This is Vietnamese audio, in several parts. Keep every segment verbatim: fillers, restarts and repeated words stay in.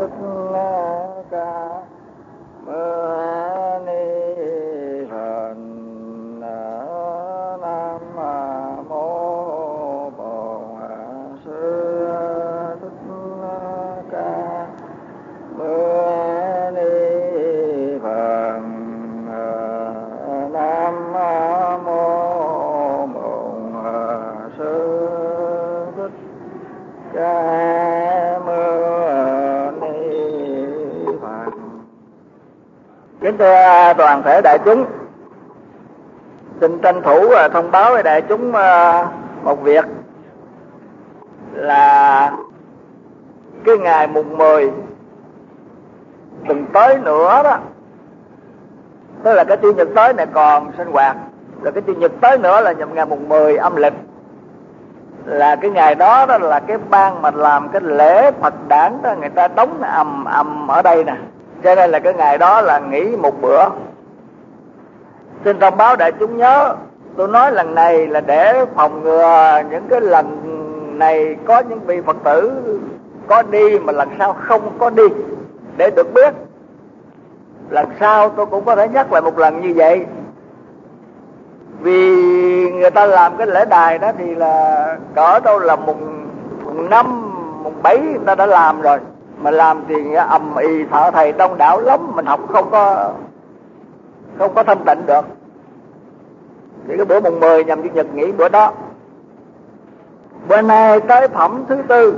Thích Ca Mâu Ni Phật. Nam mô Bổn Sư Thích Ca Mâu Ni Phật. Nam mô Bổn Sư Thích Ca Mâu Ni Phật. Kính thưa toàn thể đại chúng, xin tranh thủ thông báo với đại chúng một việc là cái ngày mùng mười tuần tới nữa đó, tức là cái chủ nhật tới này còn sinh hoạt, rồi cái chủ nhật tới nữa là nhằm ngày mùng mười âm lịch, là cái ngày đó đó là cái ban mà làm cái lễ Phật đản đó, người ta đóng ầm ầm ở đây nè, cho nên là cái ngày đó là nghỉ một bữa. Xin thông báo đại chúng nhớ, tôi nói lần này là để phòng ngừa những cái lần này có những vị Phật tử có đi mà lần sau không có đi, để được biết. Lần sau tôi cũng có thể nhắc lại một lần như vậy, vì người ta làm cái lễ đài đó thì là cỡ đâu là mùng, mùng năm, mùng bảy người ta đã làm rồi, mà làm thì ầm ĩ thợ thầy đông đảo lắm, mình học không có không có thanh tịnh được. Thì cái bữa mùng mười nhằm chủ nhật nghỉ bữa đó. Bữa nay tới phẩm thứ tư,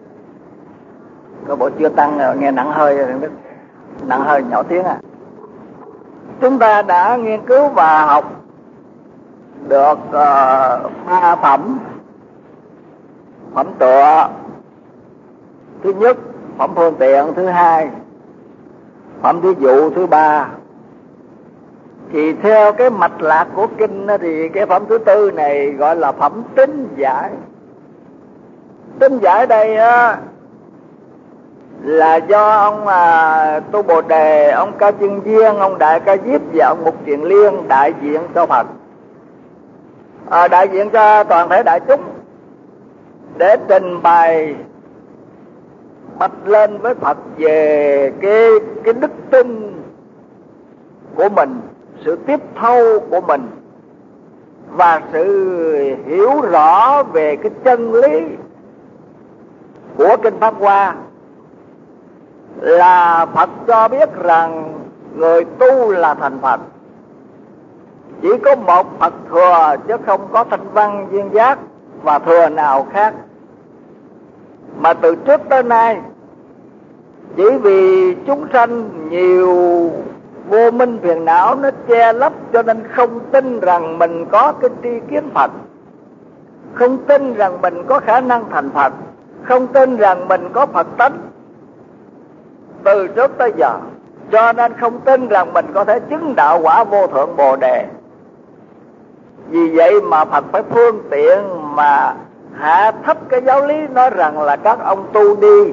có bộ chưa tăng rồi, nghe nặng hơi rồi, nặng hơi nhỏ tiếng à. Chúng ta đã nghiên cứu và học được uh, ba phẩm. Phẩm tựa thứ nhất, phẩm phương tiện thứ hai, phẩm thí dụ thứ ba. Thì theo cái mạch lạc của kinh thì cái phẩm thứ tư này gọi là phẩm tín giải. Tín giải đây á là do ông à, Tu Bồ Đề, ông Ca Chân Viên, ông Đại Ca Diếp và ông Mục Kiền Liên đại diện cho Phật, à, đại diện cho toàn thể đại chúng, để trình bày bạch lên với Phật về cái cái đức tin của mình, sự tiếp thâu của mình và sự hiểu rõ về cái chân lý của kinh Pháp Hoa. Là Phật cho biết rằng người tu là thành Phật, chỉ có một Phật thừa chứ không có thanh văn duyên giác và thừa nào khác. Mà từ trước tới nay chỉ vì chúng sanh nhiều vô minh phiền não nó che lấp, cho nên không tin rằng mình có cái tri kiến Phật, không tin rằng mình có khả năng thành Phật, không tin rằng mình có Phật tánh từ trước tới giờ, cho nên không tin rằng mình có thể chứng đạo quả vô thượng Bồ Đề. Vì vậy mà Phật phải phương tiện mà hạ thấp cái giáo lý, nói rằng là các ông tu đi,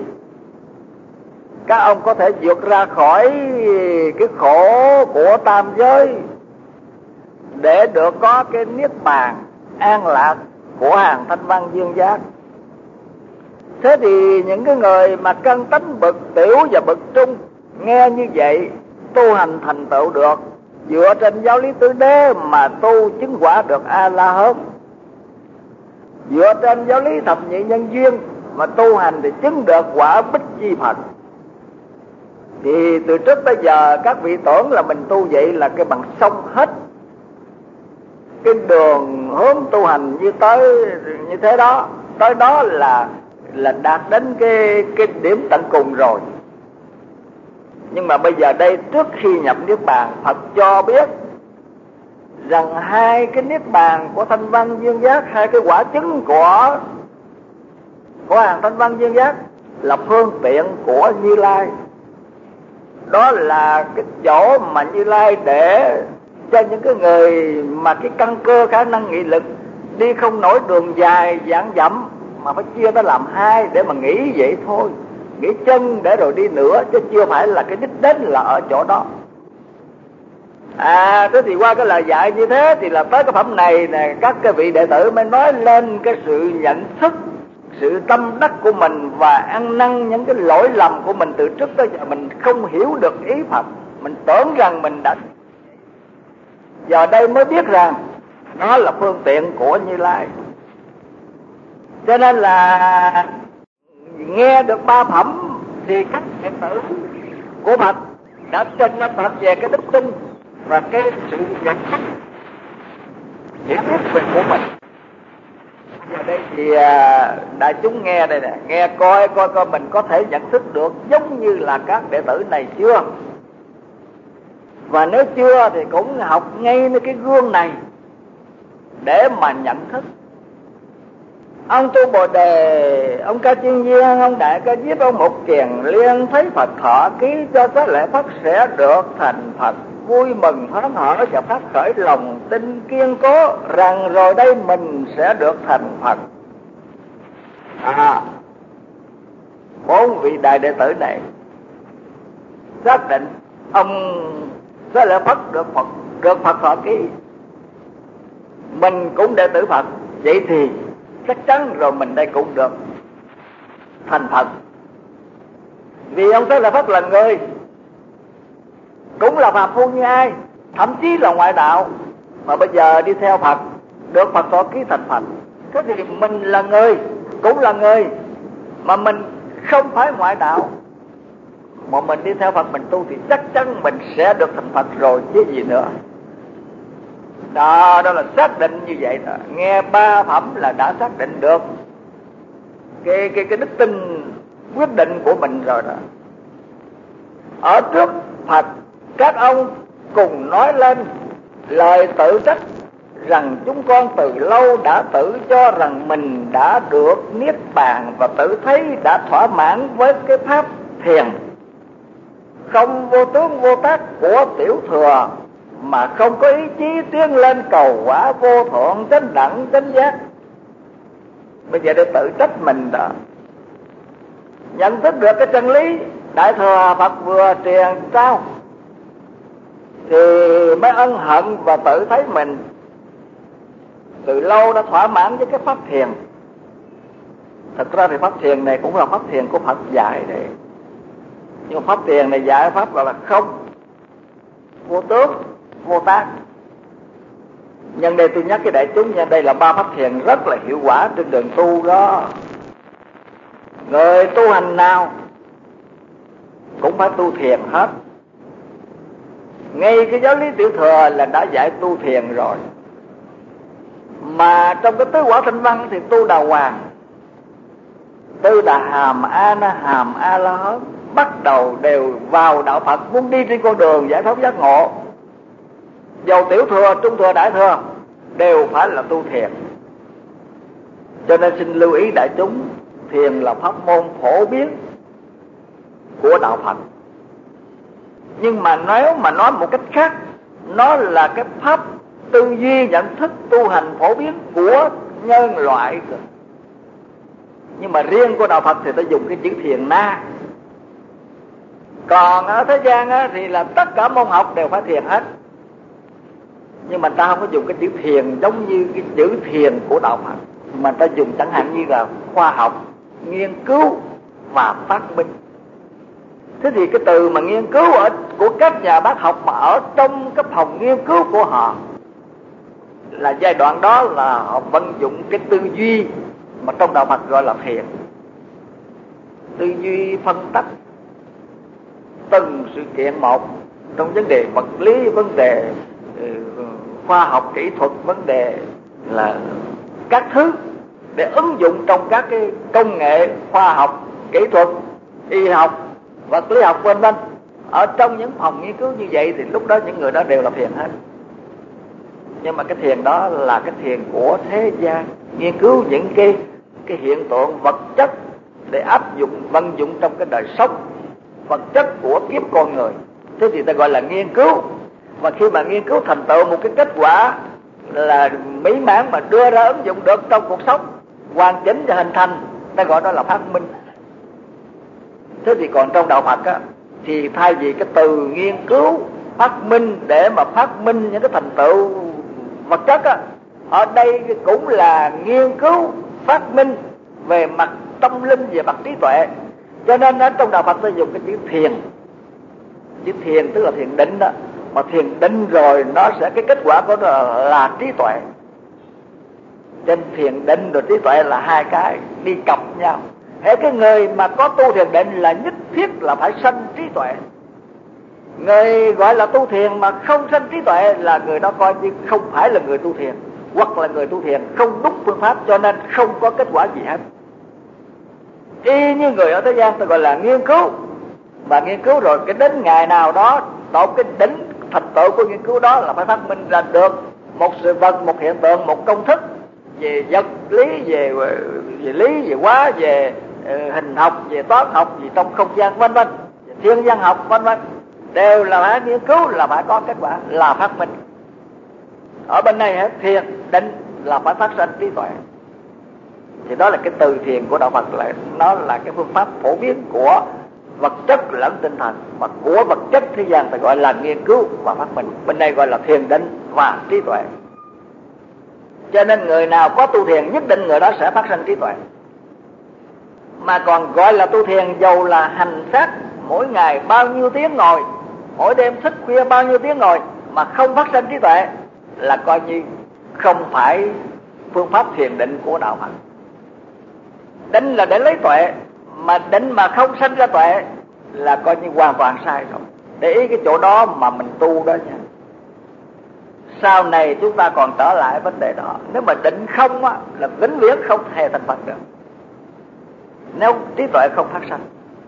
các ông có thể vượt ra khỏi cái khổ của tam giới để được có cái niết bàn an lạc của hàng thanh văn duyên giác. Thế thì những cái người mà căn tánh bậc tiểu và bậc trung nghe như vậy tu hành thành tựu được, dựa trên giáo lý tứ đế mà tu chứng quả được A La Hán, dựa trên giáo lý thập nhị nhân duyên mà tu hành thì chứng được quả Bích Chi Phật. Thì từ trước tới giờ các vị tưởng là mình tu vậy là cái bằng xong hết cái đường hướng tu hành như tới như thế đó, tới đó là là đạt đến cái cái điểm tận cùng rồi. Nhưng mà bây giờ đây, trước khi nhập niết bàn, Phật cho biết rằng hai cái niết bàn của thanh văn duyên giác, hai cái quả chứng của của hàng thanh văn duyên giác là phương tiện của Như Lai. Đó là cái chỗ mà Như Lai để cho những cái người mà cái căn cơ khả năng nghị lực đi không nổi đường dài dạn dặm, mà phải chia nó làm hai để mà nghĩ vậy thôi, nghĩ chân để rồi đi nữa, chứ chưa phải là cái đích đến là ở chỗ đó. À, thế thì qua cái lời dạy như thế thì là tới cái phẩm này nè, các cái vị đệ tử mới nói lên cái sự nhận thức, sự tâm đắc của mình và ăn năn những cái lỗi lầm của mình từ trước tới giờ mình không hiểu được ý Phật, mình tưởng rằng mình đã, giờ đây mới biết rằng nó là phương tiện của Như Lai. Cho nên là nghe được ba phẩm thì các đệ tử của Phật đã trình lên Phật về cái đức tin và cái sự nhận thức hiểu biết về của mình. Giờ đây thì đại chúng nghe đây nè, nghe coi coi coi mình có thể nhận thức được giống như là các đệ tử này chưa? Và nếu chưa thì cũng học ngay nơi cái gương này để mà nhận thức. Ông Tu Bồ Đề, ông Ca Chiên Viên, ông Đại Ca Diếp, ông Mục Kiền Liên thấy Phật thọ ký cho các lễ Phật sẽ được thành Phật, vui mừng phấn khởi và phát khởi lòng tin kiên cố rằng rồi đây mình sẽ được thành Phật. À, bốn vị đại đệ tử này xác định ông sẽ lễ Phật được Phật được Phật thọ ký, mình cũng đệ tử Phật, vậy thì chắc chắn rồi mình đây cũng được thành Phật. Vì ông Thế Lợi Phất là người cũng là phàm phu như ai, thậm chí là ngoại đạo, mà bây giờ đi theo Phật được Phật thọ ký thành Phật. Thế thì mình là người, cũng là người, mà mình không phải ngoại đạo, mà mình đi theo Phật mình tu thì chắc chắn mình sẽ được thành Phật rồi chứ gì nữa. Đó, đó là xác định như vậy đó. Nghe ba phẩm là đã xác định được cái cái cái đức tin quyết định của mình rồi đó. Ở trước Phật các ông cùng nói lên lời tự trách rằng chúng con từ lâu đã tự cho rằng mình đã được niết bàn và tự thấy đã thỏa mãn với cái pháp thiền không vô tướng vô tác của tiểu thừa, mà không có ý chí tiến lên cầu quả vô thượng chánh đẳng chánh giác. Bây giờ để tự trách mình đó. Nhận thức được cái chân lý Đại thừa Phật vừa truyền trao thì mới ân hận và tự thấy mình từ lâu đã thỏa mãn với cái pháp thiền. Thật ra thì pháp thiền này cũng là pháp thiền của Phật dạy đấy, nhưng mà pháp thiền này dạy pháp gọi là không vô tướng vô tác. Nhân đây tôi nhắc cái đại chúng nha, đây là ba pháp thiền rất là hiệu quả trên đường tu đó. Người tu hành nào cũng phải tu thiền hết. Ngay cái giáo lý tiểu thừa là đã dạy tu thiền rồi, mà trong cái tứ quả thanh văn thì tu đà hoàng, tư đà hàm a na hàm a la hớn, bắt đầu đều vào đạo Phật, muốn đi trên con đường giải thoát giác ngộ. Dầu tiểu thừa, trung thừa, đại thừa đều phải là tu thiền. Cho nên xin lưu ý đại chúng, thiền là pháp môn phổ biến của đạo Phật. Nhưng mà nếu mà nói một cách khác, nó là cái pháp tư duy nhận thức tu hành phổ biến của nhân loại. Nhưng mà riêng của đạo Phật thì ta dùng cái chữ thiền na. Còn ở thế gian á, thì là tất cả môn học đều phải thiền hết. Nhưng mà ta không có dùng cái chữ thiền giống như cái chữ thiền của đạo Phật, mà ta dùng chẳng hạn như là khoa học, nghiên cứu và phát minh. Thế thì cái từ mà nghiên cứu ở của các nhà bác học mà ở trong cái phòng nghiên cứu của họ, là giai đoạn đó là họ vận dụng cái tư duy mà trong đạo Phật gọi là thiền. Tư duy phân tách từng sự kiện một trong vấn đề vật lý, vấn đề khoa học kỹ thuật, vấn đề là các thứ để ứng dụng trong các cái công nghệ khoa học kỹ thuật, y học, vật lý học vân vân. Ở trong những phòng nghiên cứu như vậy thì lúc đó những người đó đều là thiền hết. Nhưng mà cái thiền đó là cái thiền của thế gian, nghiên cứu những cái cái hiện tượng vật chất để áp dụng vận dụng trong cái đời sống vật chất của kiếp con người. Thế thì ta gọi là nghiên cứu. Và khi mà nghiên cứu thành tựu một cái kết quả là mỹ mãn mà đưa ra ứng dụng được trong cuộc sống, hoàn chỉnh và hình thành, ta gọi đó là phát minh. Thế thì còn trong đạo Phật á, thì thay vì cái từ nghiên cứu phát minh để mà phát minh những cái thành tựu vật chất á, ở đây cũng là nghiên cứu phát minh về mặt tâm linh, về mặt trí tuệ. Cho nên ở trong đạo Phật ta dùng cái chữ thiền. Chữ thiền tức là thiền định đó. Mà thiền định rồi nó sẽ, cái kết quả của nó là, là trí tuệ. Trên thiền định rồi trí tuệ là hai cái đi cặp nhau. Thế cái người mà có tu thiền định là nhất thiết là phải sanh trí tuệ. Người gọi là tu thiền mà không sanh trí tuệ là người đó coi như không phải là người tu thiền, hoặc là người tu thiền không đúng phương pháp, cho nên không có kết quả gì hết. Y như người ở thế gian ta gọi là nghiên cứu, và nghiên cứu rồi cái đến ngày nào đó到cái đỉnh thành tựu của nghiên cứu đó là phải phát minh ra được một sự vật, một hiện tượng, một công thức về vật lý, về về lý, về hóa, về uh, hình học, về toán học, về trong không gian vân vân, thiên văn học vân vân, đều là phải nghiên cứu, là phải có kết quả, là phát minh. Ở bên này hết thiền định là phải phát sinh trí tuệ. Thì đó là cái từ thiền của đạo Phật, là nó là cái phương pháp phổ biến của vật chất lẫn tinh thần, mà của vật chất thế gian ta gọi là nghiên cứu và phát minh, bên đây gọi là thiền định và trí tuệ. Cho nên người nào có tu thiền nhất định người đó sẽ phát sinh trí tuệ. Mà còn gọi là tu thiền dầu là hành sát mỗi ngày bao nhiêu tiếng ngồi, mỗi đêm thức khuya bao nhiêu tiếng ngồi mà không phát sinh trí tuệ là coi như không phải phương pháp thiền định của đạo Phật. Định là để lấy tuệ, mà định mà không sanh ra tuệ là coi như hoàn toàn sai rồi. Để ý cái chỗ đó mà mình tu đó nha. Sau này chúng ta còn trở lại vấn đề đó. Nếu mà định không á, là vĩnh viễn không thể thành Phật được, nếu trí tuệ không phát sanh.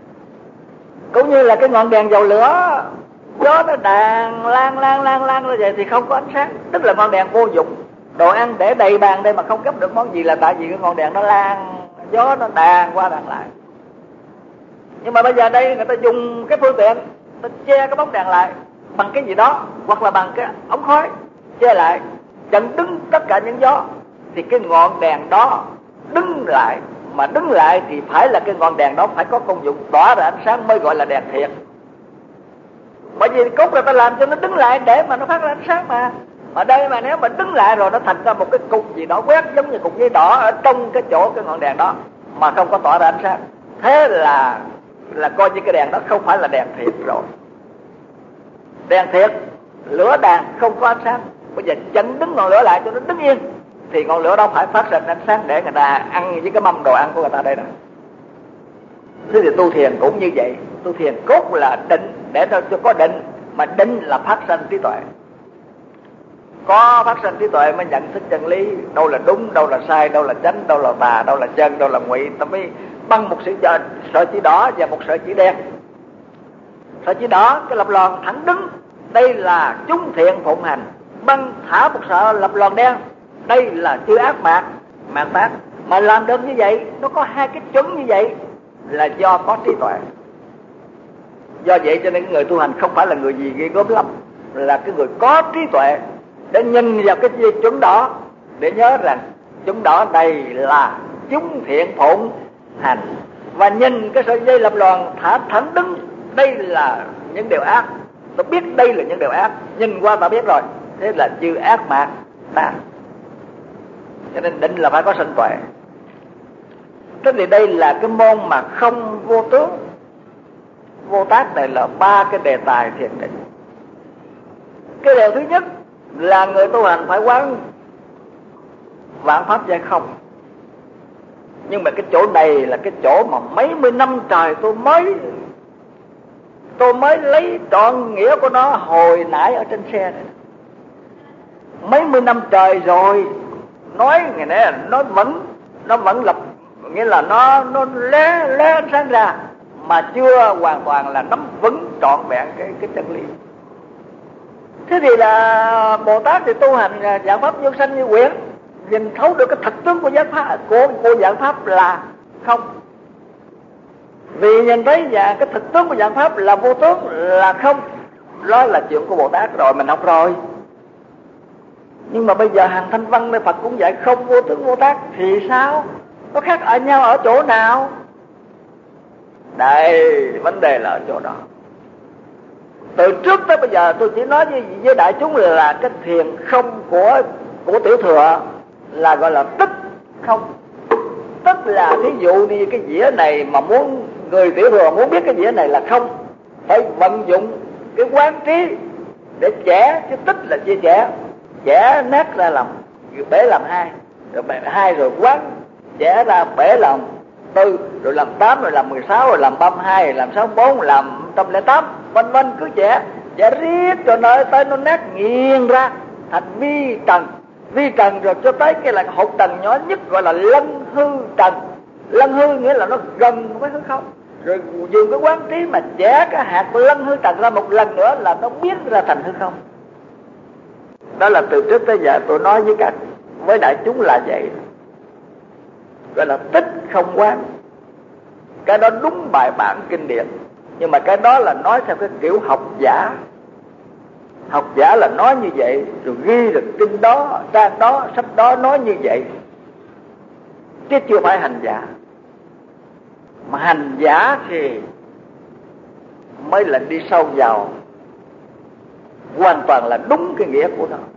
Cũng như là cái ngọn đèn dầu lửa, gió nó đàn lan lan lan lan như vậy thì không có ánh sáng, tức là ngọn đèn vô dụng. Đồ ăn để đầy bàn đây mà không gấp được món gì là tại vì cái ngọn đèn nó lan, gió nó đàn qua đàn lại. Nhưng mà bây giờ đây người ta dùng cái phương tiện, ta che cái bóng đèn lại bằng cái gì đó, hoặc là bằng cái ống khói che lại, chặn đứng tất cả những gió, thì cái ngọn đèn đó đứng lại. Mà đứng lại thì phải là cái ngọn đèn đó phải có công dụng tỏa ra ánh sáng mới gọi là đèn thiệt. Bởi vì cốt là ta làm cho nó đứng lại để mà nó phát ra ánh sáng mà. Ở đây mà nếu mà đứng lại rồi nó thành ra một cái cục gì đó quét giống như cục giấy đỏ ở trong cái chỗ cái ngọn đèn đó mà không có tỏa ra ánh sáng, thế là là coi như cái đèn đó không phải là đèn thiệt rồi. Đèn thiệt lửa đàn không có ánh sáng, bây giờ chặn đứng ngọn lửa lại cho nó đứng yên thì ngọn lửa đó phải phát ra ánh sáng để người ta ăn với cái mâm đồ ăn của người ta đây nè. Thế thì tu thiền cũng như vậy, tu thiền cốt là định, để cho có định, mà định là phát sinh trí tuệ. Có phát sinh trí tuệ mới nhận thức chân lý, đâu là đúng, đâu là sai, đâu là chánh, đâu là tà, đâu là chân, đâu là ngụy. Ta mới băng một sợi sợi chỉ đỏ và một sợi chỉ đen. Sợi chỉ đỏ cái lập lòn thẳng đứng, đây là chúng thiện phụng hành. Băng thả một sợi lập lòn đen, đây là chư ác mạt, mạt tác. Mà làm được như vậy, nó có hai cái chuẩn như vậy là do có trí tuệ. Do vậy cho nên người tu hành không phải là người gì ghê gớm lắm, là cái người có trí tuệ để nhìn vào cái dây chuẩn đỏ, để nhớ rằng chuẩn đỏ này là chúng thiện phụng hành, và nhìn cái sợi dây lập lòn thả thẳng đứng, đây là những điều ác. Tôi biết đây là những điều ác, nhìn qua ta biết rồi, thế là chư ác mạt ta. Cho nên định là phải có sanh tuệ. Thế thì đây là cái môn mà không vô tướng vô tác, này là ba cái đề tài thiền định. Cái điều thứ nhất là người tu hành phải quán vạn pháp giai không. Nhưng mà cái chỗ này là cái chỗ mà mấy mươi năm trời tôi mới tôi mới lấy trọn nghĩa của nó hồi nãy ở trên xe này. Mấy mươi năm trời rồi nói ngày nay nó vẫn nó vẫn lập, nghĩa là nó nó lé lé ánh sáng ra mà chưa hoàn toàn là nắm vững trọn vẹn cái cái chân lý. Thế thì là Bồ Tát thì tu hành dạng pháp vô sanh như quyển, nhìn thấu được cái thực tướng của giác pháp, của của dạng pháp là không. Vì nhìn thấy dạng cái thực tướng của dạng pháp là vô tướng, là không, đó là chuyện của Bồ Tát rồi, mình học rồi. Nhưng mà bây giờ hàng thanh văn nơi Phật cũng dạy không vô tướng vô tác thì sao? Có khác ở nhau ở chỗ nào? Đây, vấn đề là ở chỗ đó. Từ trước tới bây giờ tôi chỉ nói với, với đại chúng là cái thiền không của của tiểu thừa là gọi là tức không. Tức là thí dụ như cái dĩa này mà muốn người tiểu thừa muốn biết cái dĩa này là không, phải vận dụng cái quán trí để chẻ, chứ tích là chia chẻ, chẻ nát ra làm bể làm hai, rồi bể hai rồi quán chẻ ra bể làm tư, rồi làm tám, rồi làm mười sáu, rồi làm ba mươi hai, rồi làm sáu mươi bốn, làm một trăm lẻ tám, vân vân, cứ chẻ chẻ riết cho nó tới nó nát nghiêng ra thành vi trần. Vi trần rồi cho tới cái là hột trần nhỏ nhất gọi là lân hư trần. Lân hư nghĩa là nó gần với hư không, rồi dùng cái quán trí mà chẻ cái hạt lân hư trần ra một lần nữa là nó biến ra thành hư không. Đó là từ trước tới giờ tôi nói với các với đại chúng là vậy, gọi là tích không quán. Cái đó đúng bài bản kinh điển, nhưng mà cái đó là nói theo cái kiểu học giả. Học giả là nói như vậy, rồi ghi được kinh đó, trang đó, sách đó nói như vậy, chứ chưa phải hành giả. Mà hành giả thì mới là đi sâu vào, hoàn toàn là đúng cái nghĩa của nó.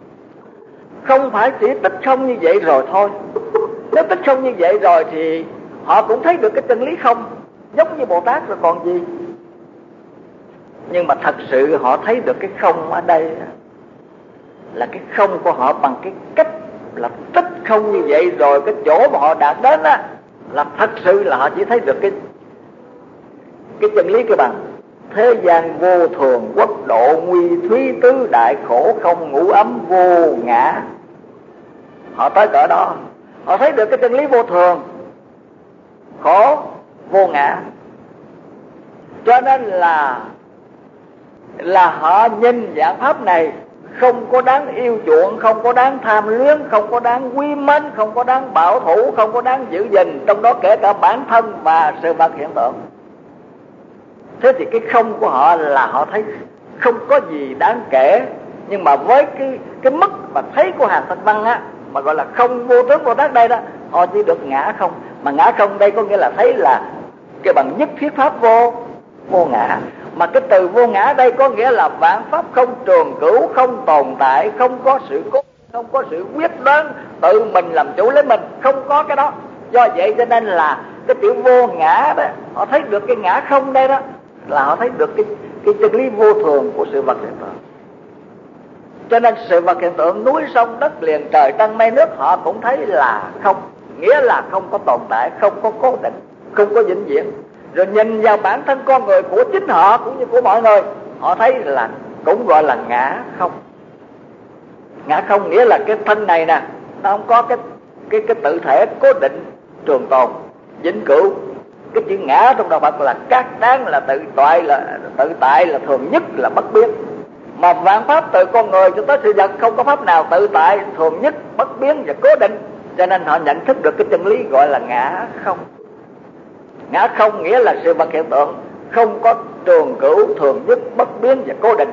Không phải chỉ tích không như vậy rồi thôi. Nếu tích không như vậy rồi thì họ cũng thấy được cái chân lý không, giống như Bồ Tát rồi còn gì. Nhưng mà thật sự họ thấy được cái không ở đây là cái không của họ bằng cái cách là tích không như vậy rồi. Cái chỗ mà họ đạt đến á là thật sự là họ chỉ thấy được cái cái chân lý cái bằng thế gian vô thường, quốc độ nguy thúy, tứ đại khổ không ngũ ấm vô ngã. Họ tới cỡ đó, họ thấy được cái chân lý vô thường, khổ, vô ngã. Cho nên là là họ nhìn dạng pháp này không có đáng yêu chuộng, không có đáng tham luyến, không có đáng quý mến, không có đáng bảo thủ, không có đáng giữ gìn, trong đó kể cả bản thân và sự vật hiện tượng. Thế thì cái không của họ là họ thấy không có gì đáng kể. Nhưng mà với cái cái mức mà thấy của hàng Thanh Văn á, mà gọi là không vô tướng vô tác đây đó, họ chỉ được ngã không. Mà ngã không đây có nghĩa là thấy là cái bằng nhất thiết pháp vô vô ngã. Mà cái từ vô ngã đây có nghĩa là vạn pháp không trường cửu, không tồn tại, không có sự cố, không có sự quyết đoán tự mình làm chủ lấy mình, không có cái đó. Do vậy cho nên là cái tiểu vô ngã đó, họ thấy được cái ngã không đây đó, là họ thấy được cái cái chân lý vô thường của sự vật hiện tượng. Cho nên sự vật hiện tượng, núi sông đất liền trời trăng mây nước, họ cũng thấy là không, nghĩa là không có tồn tại, không có cố định, không có vĩnh viễn. Rồi nhìn vào bản thân con người của chính họ cũng như của mọi người, họ thấy là cũng gọi là ngã không. Ngã không nghĩa là cái thân này nè, nó không có cái cái cái tự thể cố định trường tồn vĩnh cửu. Cái chữ ngã trong đạo Phật là các đáng, là tự tại, là tự tại, là thường nhất, là bất biến. Mà vạn pháp từ con người cho tới sự vật không có pháp nào tự tại, thường nhất, bất biến và cố định. Cho nên họ nhận thức được cái chân lý gọi là ngã không. Ngã không nghĩa là sự vật hiện tượng không có trường cửu, thường nhất, bất biến và cố định.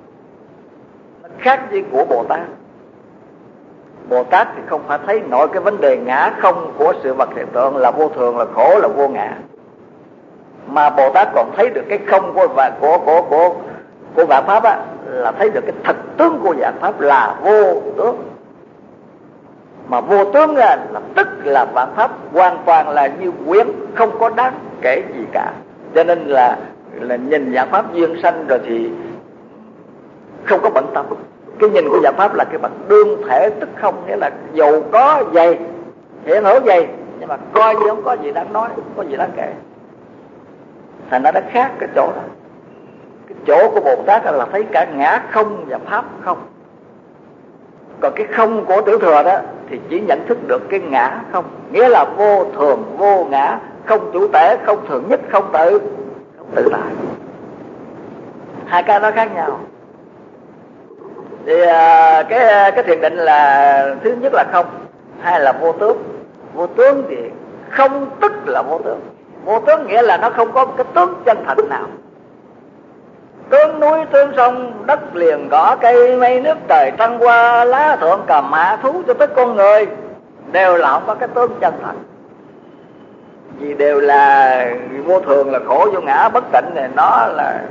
Nó khác với của Bồ Tát. Bồ Tát thì không phải thấy nổi cái vấn đề ngã không của sự vật hiện tượng là vô thường, là khổ, là vô ngã. Mà Bồ Tát còn thấy được cái không của và của của của của vạn pháp á, là thấy được cái thực tướng của vạn pháp là vô tướng. Mà vô tướng ra là tức là vạn pháp hoàn toàn là như quyển, không có đáng kể gì cả. Cho nên là là nhìn vạn pháp duyên sanh rồi thì không có bận tâm. Cái nhìn của vạn pháp là cái bậc đương thể tức không, nghĩa là dù có vậy, hiện hữu vậy, nhưng mà coi như không có gì đáng nói, không có gì đáng kể. Thành ra nó khác cái chỗ đó. Cái chỗ của Bồ Tát là thấy cả ngã không và pháp không. Còn cái không của tiểu thừa đó thì chỉ nhận thức được cái ngã không, nghĩa là vô thường, vô ngã, không chủ thể, không thường nhất, không tự không tự tại. Hai cái đó khác nhau. Thì cái cái thiền định là thứ nhất là không, hai là vô tướng. Vô tướng thì không tức là vô tướng. Vô tướng nghĩa là nó không có một cái tướng chân thật nào. Tướng núi, tướng sông, đất liền, cỏ cây, mây nước, trời trăng hoa, lá thượng cầm hạ thú cho tới con người đều là không có cái tướng chân thật. Vì đều là vô thường, là khổ, vô ngã, bất tịnh này, nó là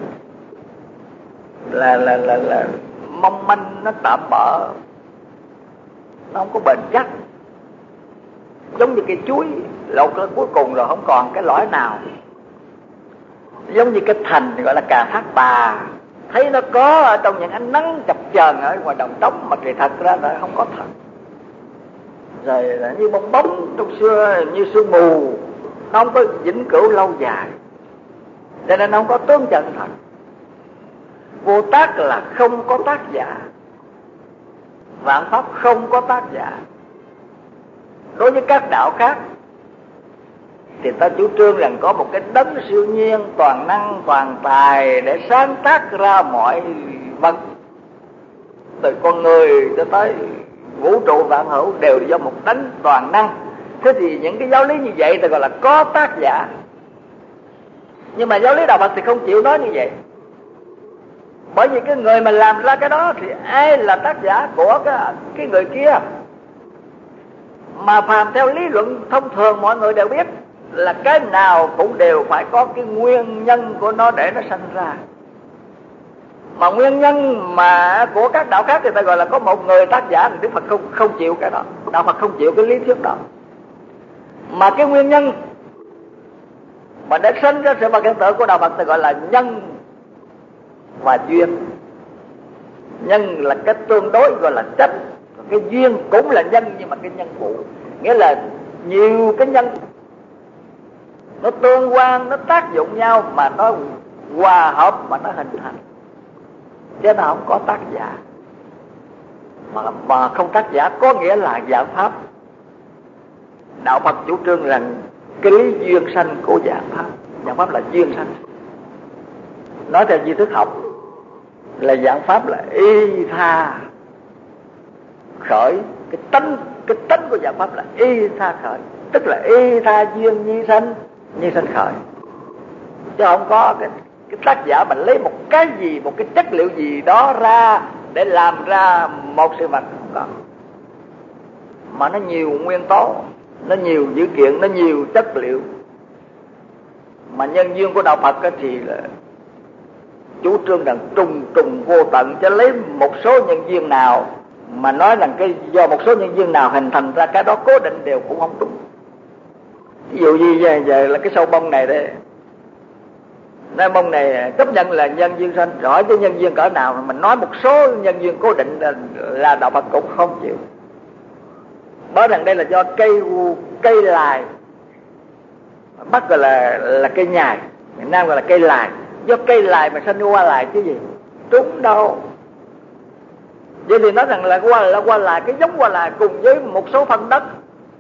là là là, là mong manh, nó tạm bợ, nó không có bền chắc. Giống như cây chuối, lột tới cuối cùng rồi không còn cái lõi nào. Giống như cái thành gọi là Cà Thác Bà, thấy nó có ở trong những ánh nắng chập chờn ở ngoài đồng trống, mà kỳ thật ra nó không có thật. Rồi là như bong bóng trong xưa, như sương mù, nó không có vĩnh cửu lâu dài, cho nên nó không có tướng chân thật. Vô tác là không có tác giả, vạn pháp không có tác giả. Đối với các đạo khác thì ta chủ trương rằng có một cái đấng siêu nhiên toàn năng toàn tài để sáng tác ra mọi vật, từ con người cho tới vũ trụ vạn hữu đều do một đấng toàn năng. Thế thì những cái giáo lý như vậy ta gọi là có tác giả. Nhưng mà giáo lý đạo Phật thì không chịu nói như vậy. Bởi vì cái người mà làm ra cái đó thì ai là tác giả của cái, cái người kia. Mà phàm theo lý luận thông thường mọi người đều biết là cái nào cũng đều phải có cái nguyên nhân của nó để nó sanh ra. Mà nguyên nhân mà của các đạo khác thì ta gọi là có một người tác giả, thì Đức Phật không không chịu cái đó. Đạo Phật không chịu cái lý thuyết đó. Mà cái nguyên nhân mà để sinh ra sự vật hiện tượng của đạo Phật ta gọi là nhân và duyên. Nhân là cái tương đối gọi là chất, cái duyên cũng là nhân nhưng mà cái nhân phụ, nghĩa là nhiều cái nhân nó tương quan, nó tác dụng nhau mà nó hòa hợp mà nó hình thành, chứ nó không có tác giả. Mà, mà không tác giả có nghĩa là dạng pháp. Đạo Phật chủ trương rằng cái lý duyên sanh của dạng pháp, dạng pháp là duyên sanh. Nói theo di thức học là dạng pháp là y tha khởi, cái tánh cái tánh của dạng pháp là y tha khởi, tức là y tha duyên nhi sanh, nhi sanh khởi, chứ không có cái, cái tác giả mình lấy một cái gì, một cái chất liệu gì đó ra để làm ra một sự vật, không có. Mà nó nhiều nguyên tố, nó nhiều dữ kiện, nó nhiều chất liệu. Mà nhân duyên của đạo Phật thì là chủ trương rằng trùng trùng vô tận, chứ lấy một số nhân duyên nào mà nói rằng cái do một số nhân duyên nào hình thành ra cái đó cố định đều cũng không đúng. Ví dụ như giờ, giờ là cái sâu bông này đây, nói bông này chấp nhận là nhân duyên sanh, hỏi cái nhân duyên cỡ nào, mình nói một số nhân duyên cố định là, là đạo Phật cũng không chịu. Nói rằng đây là do cây cây lài, Bắc gọi là là cây nhài, miền Nam gọi là cây lài, do cây lài mà sanh qua lài chứ gì, đúng đâu. Vậy thì nói rằng là qua là qua lài, cái giống qua lài cùng với một số phân đất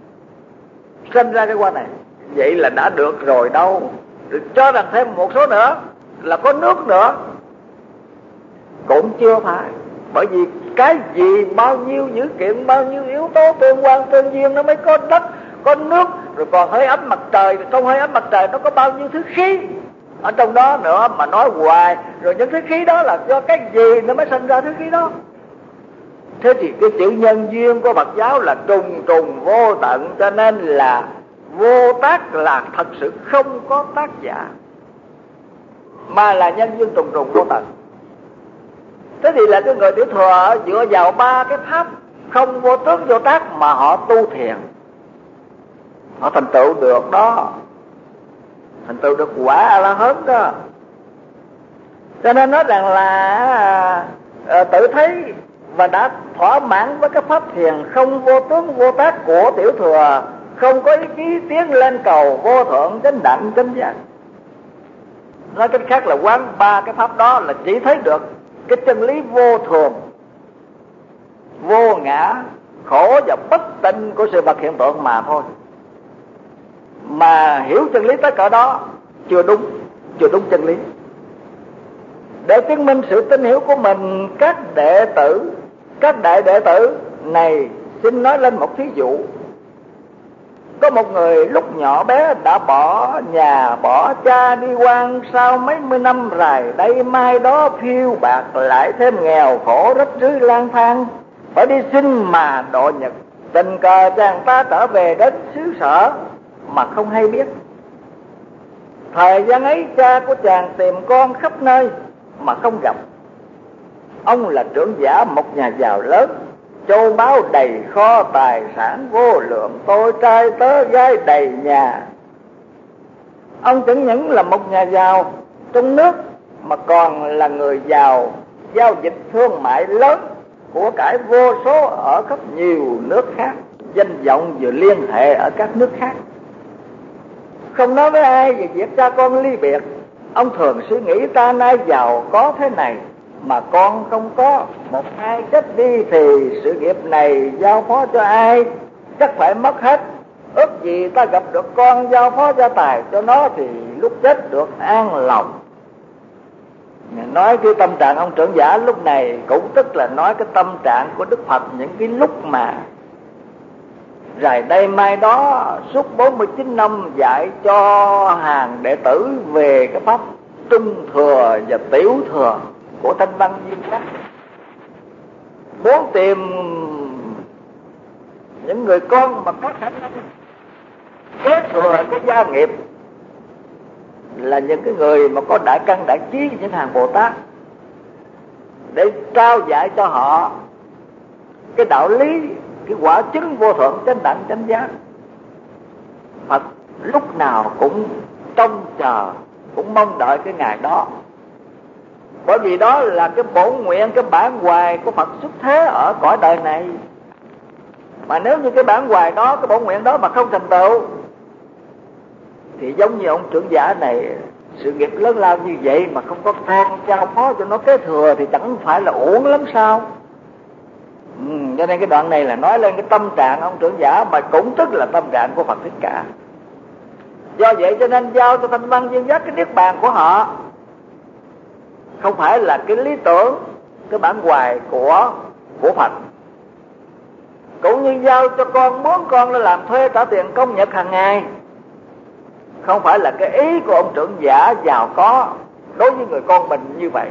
sinh ra cái hoa này, vậy là đã được rồi đâu. Được cho rằng thêm một số nữa là có nước nữa cũng chưa phải. Bởi vì cái gì bao nhiêu dữ kiện, bao nhiêu yếu tố tương quan tương duyên nó mới có đất, có nước, rồi còn hơi ấm mặt trời, trong hơi ấm mặt trời nó có bao nhiêu thứ khí ở trong đó nữa mà nói hoài. Rồi những thứ khí đó là do cái gì nó mới sinh ra thứ khí đó. Thế thì cái chữ nhân duyên của Phật giáo là trùng trùng vô tận, cho nên là vô tác là thật sự không có tác giả, mà là nhân duyên trùng trùng vô tận. Thế thì là cái người tiểu thừa dựa vào ba cái pháp không vô tướng vô tác mà họ tu thiền, họ thành tựu được đó, thành tựu được quả A-la-hán đó. Cho nên nói rằng là à, tự thấy và đã thỏa mãn với cái pháp thiền không vô tướng vô tác của tiểu thừa, không có ý chí tiến lên cầu vô thượng chánh đẳng chánh giác. Nói cách khác là quán ba cái pháp đó là chỉ thấy được cái chân lý vô thường, vô ngã, khổ và bất tịnh của sự vật hiện tượng mà thôi. Mà hiểu chân lý tới cỡ đó chưa đúng, chưa đúng chân lý. Để chứng minh sự tín hiểu của mình, các đệ tử, các đại đệ tử này xin nói lên một thí dụ. Có một người lúc nhỏ bé đã bỏ nhà bỏ cha đi quan, sau mấy mươi năm rày đây mai đó phiêu bạc, lại thêm nghèo khổ rách rưới lang thang, phải đi xin mà độ nhật. Tình cờ chàng ta trở về đến xứ sở mà không hay biết. Thời gian ấy cha của chàng tìm con khắp nơi mà không gặp. Ông là trưởng giả một nhà giàu lớn, châu báu đầy kho, tài sản vô lượng, tôi trai tớ gái đầy nhà. Ông chẳng những là một nhà giàu trong nước mà còn là người giàu giao dịch thương mại lớn, của cải vô số ở khắp nhiều nước khác, danh vọng vừa liên hệ ở các nước khác. Không nói với ai về việc cha con ly biệt, ông thường suy nghĩ ta nay giàu có thế này mà con không có, một ai chết đi thì sự nghiệp này giao phó cho ai, chắc phải mất hết. Ước gì ta gặp được con giao phó gia tài cho nó thì lúc chết được an lòng. Nói cái tâm trạng ông trưởng giả lúc này cũng tức là nói cái tâm trạng của Đức Phật những cái lúc mà rày đây mai đó suốt bốn mươi chín năm dạy cho hàng đệ tử về cái pháp trung thừa và tiểu thừa của Thanh Văn Viên Giác, muốn tìm những người con mà có khả năng kế thừa cái gia nghiệp, là những cái người mà có đại căn đại trí, những hàng Bồ Tát, để trao dạy cho họ cái đạo lý, cái quả chứng vô thượng chánh đẳng chánh giác. Phật lúc nào cũng trông chờ, cũng mong đợi cái ngày đó, bởi vì đó là cái bổn nguyện, cái bản hoài của Phật xuất thế ở cõi đời này. Mà nếu như cái bản hoài đó, cái bổn nguyện đó mà không thành tựu, thì giống như ông trưởng giả này, sự nghiệp lớn lao như vậy mà không có con trao phó cho nó kế thừa thì chẳng phải là uổng lắm sao? Ừ, cho nên cái đoạn này là nói lên cái tâm trạng ông trưởng giả, mà cũng tức là tâm trạng của Phật Thích Ca. Do vậy cho nên giao cho Thanh Văn Viên Giác cái niết bàn của họ, không phải là cái lý tưởng, cái bản hoài của của Phật. Cũng như giao cho con, muốn con nó làm thuê trả tiền công nhật hàng ngày, không phải là cái ý của ông trưởng giả giàu có đối với người con mình như vậy.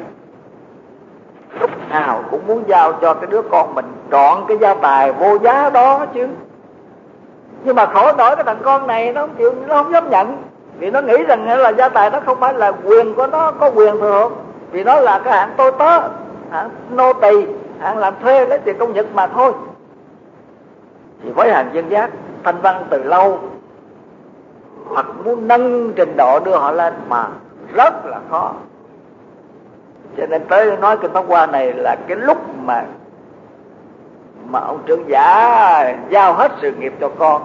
Lúc nào cũng muốn giao cho cái đứa con mình trọn cái gia tài vô giá đó chứ. Nhưng mà khổ nổi cái thằng con này nó không chịu, nó không dám nhận, vì nó nghĩ rằng là gia tài đó không phải là quyền của nó, có quyền thừa hưởng, vì nó là cái hạng tôi tớ, hạng nô tỳ, hạng làm thuê lấy tiền công nhật mà thôi. Thì với hàng Viên Giác, Thanh Văn từ lâu Phật muốn nâng trình độ đưa họ lên mà rất là khó. Cho nên tới nói kinh Pháp Hoa này là cái lúc mà mà ông trưởng giả giao hết sự nghiệp cho con,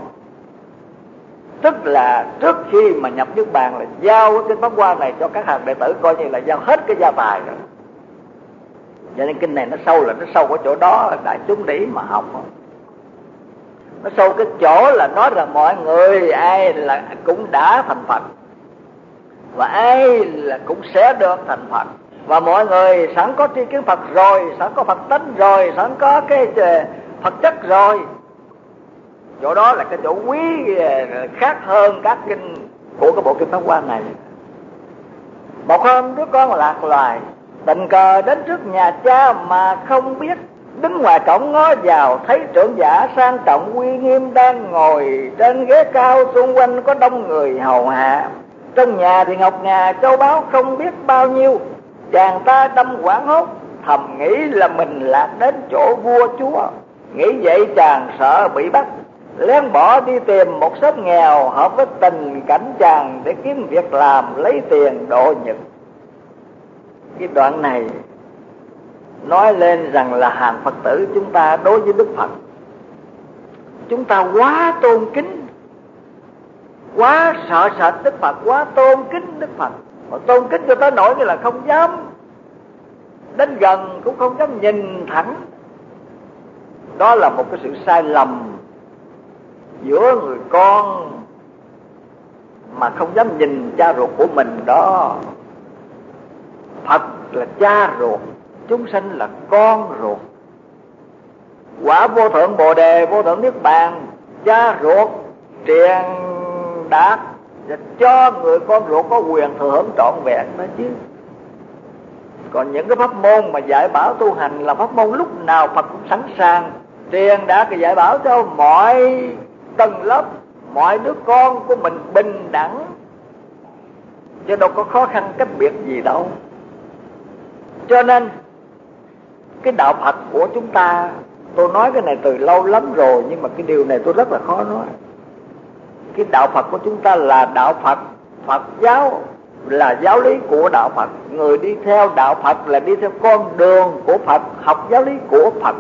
tức là trước khi mà nhập niết bàn là giao cái kinh Pháp Hoa này cho các hàng đệ tử, coi như là giao hết cái gia tài rồi. Cho nên kinh này nó sâu là nó sâu ở chỗ đó, đại chúng để ý mà học. Nó sâu cái chỗ là nói rằng mọi người ai là cũng đã thành Phật, và ai là cũng sẽ được thành Phật, và mọi người sẵn có tri kiến Phật rồi, sẵn có Phật tánh rồi, sẵn có cái Phật chất rồi. Chỗ đó là cái chỗ quý khác hơn các kinh của cái bộ kinh Pháp Hoa này. Một hôm đứa con lạc loài tình cờ đến trước nhà cha mà không biết, đứng ngoài cổng ngó vào thấy trưởng giả sang trọng uy nghiêm đang ngồi trên ghế cao, xung quanh có đông người hầu hạ. Trong nhà thì ngọc ngà châu báu không biết bao nhiêu. Chàng ta đâm hoảng hốt, thầm nghĩ là mình lạc đến chỗ vua chúa. Nghĩ vậy chàng sợ bị bắt, lén bỏ đi tìm một xóm nghèo hợp với tình cảnh chàng để kiếm việc làm lấy tiền độ nhật. Cái đoạn này nói lên rằng là hàng Phật tử chúng ta đối với Đức Phật, chúng ta quá tôn kính, quá sợ sệt Đức Phật, quá tôn kính Đức Phật, mà tôn kính cho tới nỗi như là không dám đến gần, cũng không dám nhìn thẳng. Đó là một cái sự sai lầm giữa người con mà không dám nhìn cha ruột của mình đó. Phật là cha ruột, chúng sanh là con ruột. Quả vô thượng Bồ Đề, vô thượng Niết Bàn, cha ruột truyền đạt và cho người con ruột có quyền thừa hưởng trọn vẹn đó chứ. Còn những cái pháp môn mà dạy bảo tu hành là pháp môn lúc nào Phật cũng sẵn sàng truyền đạt cái dạy bảo cho mọi tầng lớp, mọi đứa con của mình bình đẳng, chứ đâu có khó khăn cách biệt gì đâu. Cho nên cái đạo Phật của chúng ta Tôi nói cái này từ lâu lắm rồi, nhưng mà cái điều này tôi rất là khó nói. Cái đạo Phật của chúng ta là đạo Phật, Phật giáo là giáo lý của đạo Phật. Người đi theo đạo Phật là đi theo con đường của Phật, học giáo lý của Phật.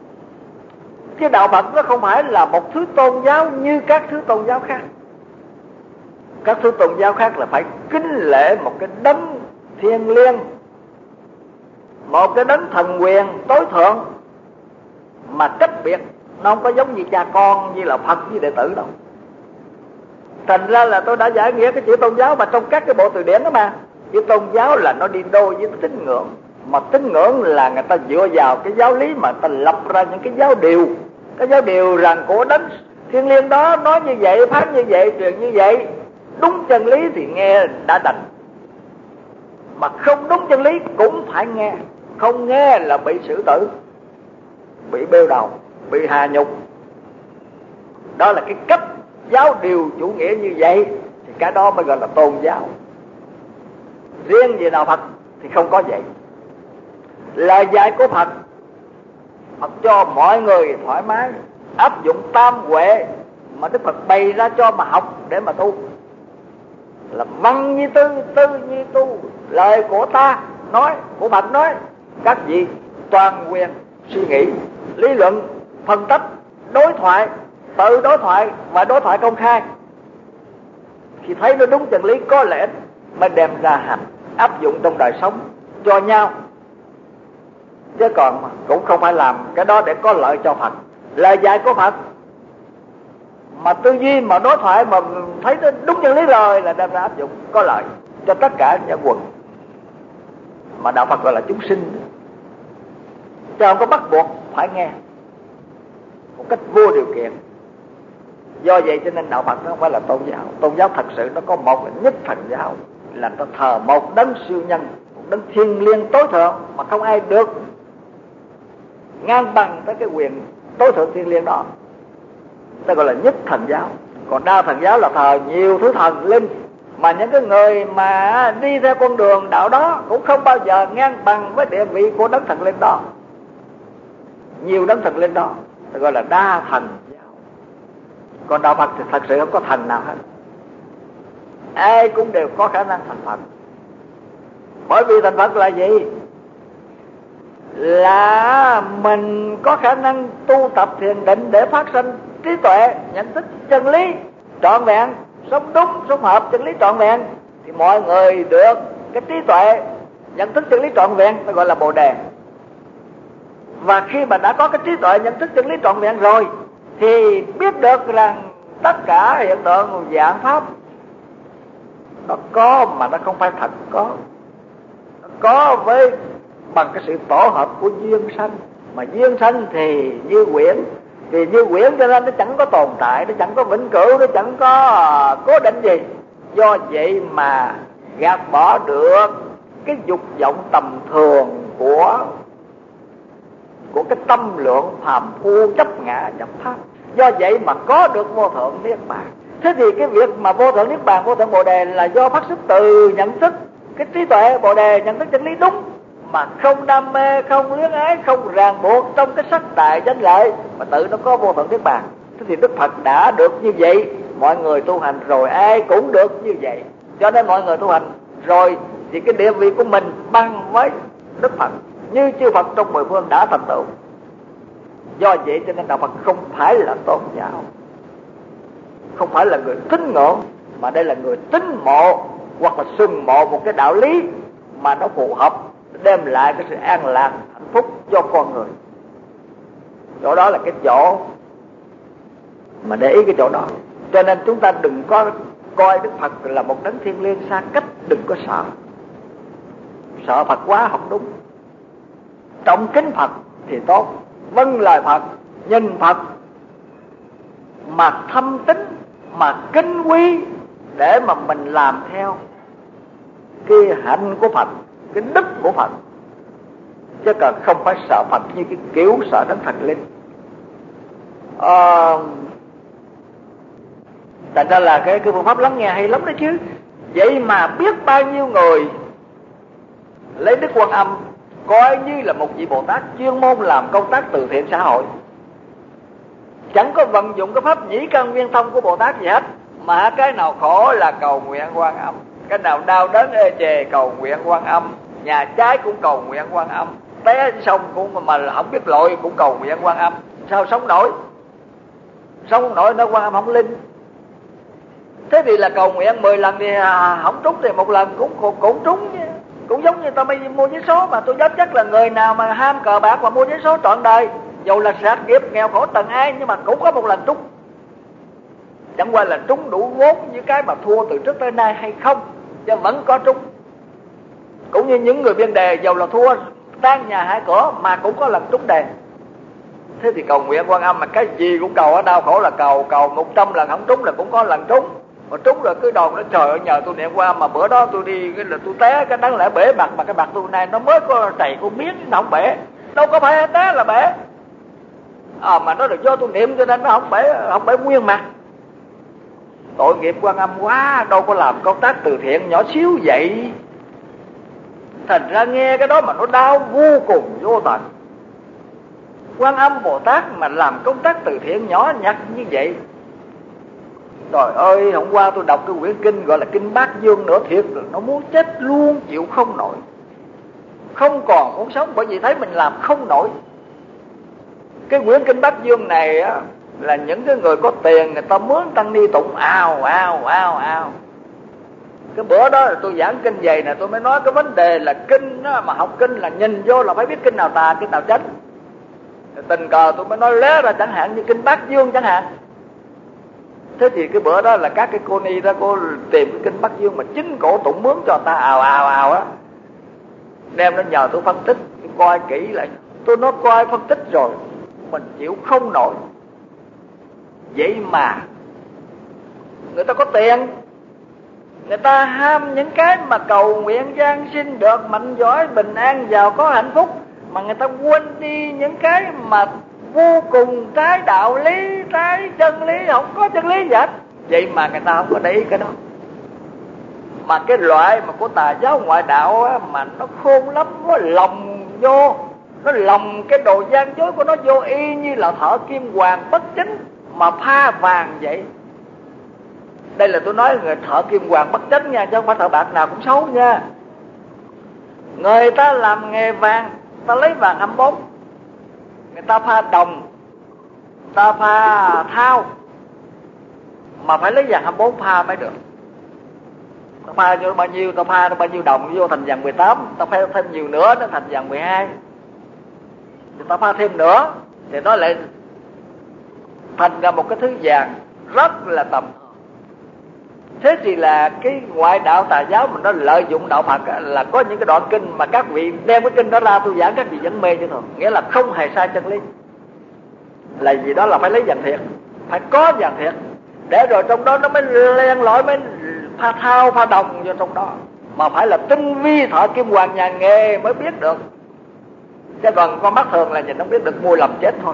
Cái đạo Phật nó không phải là một thứ tôn giáo như các thứ tôn giáo khác. Các thứ tôn giáo khác là phải kính lễ một cái đấng thiêng liêng, một cái đấng thần quyền tối thượng mà cách biệt. Nó không có giống như cha con, như là Phật với đệ tử đâu. Thành ra là tôi đã giải nghĩa cái chữ tôn giáo mà trong các cái bộ từ điển đó mà. Chữ tôn giáo là nó đi đôi với tín ngưỡng. Mà tín ngưỡng là người ta dựa vào cái giáo lý mà người ta lập ra những cái giáo điều. Cái giáo điều rằng của đấng thiêng liêng đó nói như vậy, phán như vậy, truyền như vậy. Đúng chân lý thì nghe đã đành, mà không đúng chân lý cũng phải nghe. Không nghe là bị xử tử, bị bêu đầu, bị hà nhục. Đó là cái cách giáo điều chủ nghĩa như vậy, thì cái đó mới gọi là tôn giáo. Riêng về đạo Phật thì không có vậy. Lời dạy của Phật, Phật cho mọi người thoải mái áp dụng tam huệ mà Đức Phật bày ra cho mà học để mà tu. Là văn như tư, tư như tu. Lời của ta nói, của Phật nói, các vị toàn quyền suy nghĩ, lý luận, phân tích, đối thoại, tự đối thoại và đối thoại công khai. Khi thấy nó đúng chân lý có lẽ mới đem ra hành, áp dụng trong đời sống cho nhau. Chứ còn cũng không phải làm cái đó để có lợi cho Phật. Lời dạy của Phật mà tư duy mà đối thoại mà thấy nó đúng chân lý rồi là đem ra áp dụng có lợi cho tất cả nhân quần. Mà đạo Phật gọi là chúng sinh, chứ không có bắt buộc phải nghe một cách vô điều kiện. Do vậy cho nên đạo Phật nó không phải là tôn giáo. Tôn giáo thật sự nó có một là nhất thần giáo, là ta thờ một đấng siêu nhân, một đấng thiêng liêng tối thượng mà không ai được ngang bằng tới cái quyền tối thượng thiêng liêng đó. Ta gọi là nhất thần giáo. Còn đa thần giáo là thờ nhiều thứ thần linh, mà những cái người mà đi theo con đường đạo đó cũng không bao giờ ngang bằng với địa vị của đấng thần linh đó. Nhiều đấng thần linh đó ta gọi là đa thần giáo. Còn đạo Phật thì thật sự không có thần nào hết. Ai cũng đều có khả năng thành Phật. Bởi vì thành Phật là gì? Là mình có khả năng tu tập thiền định để phát sinh trí tuệ, nhận thức chân lý trọn vẹn, sống đúng, sống hợp chân lý trọn vẹn, thì mọi người được cái trí tuệ, nhận thức chân lý trọn vẹn, ta gọi là Bồ Đề. Và khi mà đã có cái trí tuệ, nhận thức chân lý trọn vẹn rồi, thì biết được rằng tất cả hiện tượng dạng pháp nó có mà nó không phải thật có. Nó có với bằng cái sự tổ hợp của duyên sanh. Mà duyên sanh thì như quyển, thì như quyển cho nên nó chẳng có tồn tại, nó chẳng có vĩnh cửu, nó chẳng có cố định gì. Do vậy mà gạt bỏ được cái dục vọng tầm thường của của cái tâm lượng phàm phu chấp ngã nhập pháp. Do vậy mà có được vô thượng niết bàn. Thế thì cái việc mà vô thượng niết bàn, vô thượng Bồ Đề là do phát xuất từ nhận thức cái trí tuệ Bồ Đề, nhận thức chân lý đúng, mà không đam mê, không luyến ái, không ràng buộc trong cái sắc tài danh lợi, mà tự nó có vô thượng niết bàn. Thế thì Đức Phật đã được như vậy, mọi người tu hành rồi ai cũng được như vậy. Cho nên mọi người tu hành rồi thì cái địa vị của mình bằng với Đức Phật, như chư Phật trong mười phương đã thành tựu. Do vậy cho nên đạo Phật không phải là tôn giáo, không phải là người tín ngưỡng, mà đây là người tín mộ hoặc là sừng mộ một cái đạo lý mà nó phù hợp, đem lại cái sự an lạc, hạnh phúc cho con người. Chỗ đó là cái chỗ mà để ý cái chỗ đó. Cho nên chúng ta đừng có coi Đức Phật là một đấng thiêng liêng xa cách, đừng có sợ. Sợ Phật quá không đúng. Trọng kính Phật thì tốt, vâng lời Phật, nhìn Phật mà thâm tín, mà kính quý, để mà mình làm theo cái hạnh của Phật, cái đức của Phật, chứ còn không phải sợ Phật như cái kiểu sợ đấng thần linh. à, Thành ra là cái, cái phương pháp lắng nghe hay lắm đó chứ. Vậy mà biết bao nhiêu người lấy Đức Quan Âm coi như là một vị Bồ Tát chuyên môn làm công tác từ thiện xã hội, chẳng có vận dụng cái pháp nhĩ căn nguyên thông của Bồ Tát gì hết, mà cái nào khổ là cầu nguyện Quan Âm, cái nào đau đớn ê chề cầu nguyện Quan Âm, nhà cháy cũng cầu nguyện Quan Âm, té sông cũng mà không biết lội cũng cầu nguyện Quan Âm. Sao sống nổi? Sống không nổi, nó Quan Âm không linh. Thế thì là cầu nguyện mười lần thì không trúng thì một lần cũng cũng, cũng trúng chứ. Cũng giống như tao mới mua vé số, mà tôi dám chắc là người nào mà ham cờ bạc và mua vé số trọn đời, dù là sát nghiệp nghèo khổ tầng ai, nhưng mà cũng có một lần trúng. Chẳng qua là trúng đủ vốn với cái mà thua từ trước tới nay hay không, chứ vẫn có trúng. Cũng như những người biên đề, dầu là thua tan nhà hại cửa mà cũng có lần trúng đề. Thế thì cầu nguyện Quan Âm mà cái gì cũng cầu, ở đau khổ là cầu, cầu một trăm lần không trúng là cũng có lần trúng. Mà trúng rồi cứ đồn nó trời ơi nhờ tôi niệm qua mà bữa đó tôi đi cái là tôi té cái đáng lẽ bể mặt, mà cái mặt tôi này nó mới có trầy có miếng nó không bể, đâu có phải té là bể. À, mà nó được do tôi niệm cho nên nó không bể, không bể nguyên mặt. Tội nghiệp Quan Âm quá, đâu có làm công tác từ thiện nhỏ xíu vậy. Thành ra nghe cái đó mà nó đau vô cùng vô tận. Quan Âm Bồ Tát mà làm công tác từ thiện nhỏ nhặt như vậy. Trời ơi, hôm qua tôi đọc cái quyển kinh gọi là Kinh Bát Dương nữa, thiệt rồi, nó muốn chết luôn, chịu không nổi, không còn muốn sống, bởi vì thấy mình làm không nổi. Cái quyển Kinh Bát Dương này á, là những cái người có tiền người ta mướn tăng ni tụng ào ào ào ào. Cái bữa đó là tôi giảng kinh vậy nè, tôi mới nói cái vấn đề là kinh đó, mà học kinh là nhìn vô là phải biết kinh nào tà, kinh nào chánh. Tình cờ tôi mới nói lé ra chẳng hạn như Kinh Bát Dương chẳng hạn. Thế thì cái bữa đó là các cái cô ni đó, cô tìm cái Kinh Bát Dương mà chính cổ tụng mướn cho ta ào ào ào á, đem nó nhờ tôi phân tích, tôi coi kỹ lại. Tôi nói coi phân tích rồi mình chịu không nổi. Vậy mà người ta có tiền, người ta ham những cái mà cầu nguyện giang sinh được mạnh giỏi bình an giàu có hạnh phúc, mà người ta quên đi những cái mà vô cùng trái đạo lý, trái chân lý, không có chân lý gì hết. Vậy mà người ta không có để ý cái đó. Mà cái loại mà của tà giáo ngoại đạo á, mà nó khôn lắm, nó lòng vô, nó lòng cái đồ gian dối của nó vô, y như là thợ kim hoàng bất chính mà pha vàng vậy. Đây là tôi nói người thợ kim hoàng bất chính nha, chứ không phải thợ bạc nào cũng xấu nha. Người ta làm nghề vàng, ta lấy vàng hai mươi bốn, người ta pha đồng, người ta pha thau, mà phải lấy vàng hai mươi bốn pha mới được. Ta pha vô bao nhiêu, ta pha bao nhiêu đồng vô thành vàng mười tám, ta pha thêm nhiều nữa nó thành vàng mười hai, thì ta pha thêm nữa thì nó lại thành ra một cái thứ vàng rất là tầm. Thế thì là cái ngoại đạo tà giáo mình nó lợi dụng đạo Phật á, là có những cái đoạn kinh mà các vị đem cái kinh đó ra tôi giảng các vị vẫn mê chứ thôi, nghĩa là không hề sai chân lý. Là gì đó là phải lấy vàng thiệt, phải có vàng thiệt, để rồi trong đó nó mới len lỏi, mới pha thao pha đồng vô trong đó, mà phải là tinh vi thợ kim hoàng nhà nghề mới biết được, chứ còn con mắt thường là nhìn không biết được, mua lầm chết thôi.